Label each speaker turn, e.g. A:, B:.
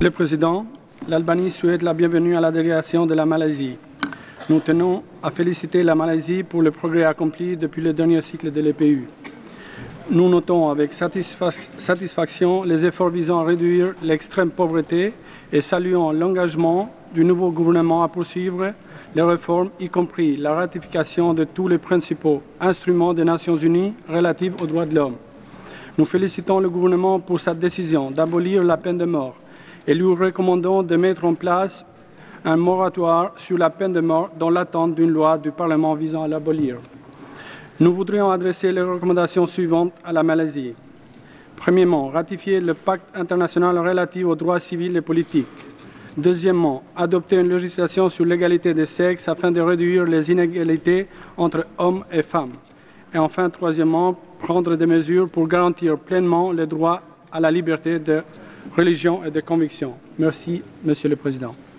A: Monsieur le Président, l'Albanie souhaite la bienvenue à la délégation de la Malaisie. Nous tenons à féliciter la Malaisie pour le progrès accompli depuis le dernier cycle de l'EPU. Nous notons avec satisfaction les efforts visant à réduire l'extrême pauvreté et saluons l'engagement du nouveau gouvernement à poursuivre les réformes, y compris la ratification de tous les principaux instruments des Nations Unies relatifs aux droits de l'homme. Nous félicitons le gouvernement pour sa décision d'abolir la peine de mort et lui recommandons de mettre en place un moratoire sur la peine de mort dans l'attente d'une loi du Parlement visant à l'abolir. Nous voudrions adresser les recommandations suivantes à la Malaisie. Premièrement, ratifier le pacte international relatif aux droits civils et politiques. Deuxièmement, adopter une législation sur l'égalité des sexes afin de réduire les inégalités entre hommes et femmes. Et enfin, troisièmement, prendre des mesures pour garantir pleinement le droit à la liberté de religion et de conviction. Merci, Monsieur le Président.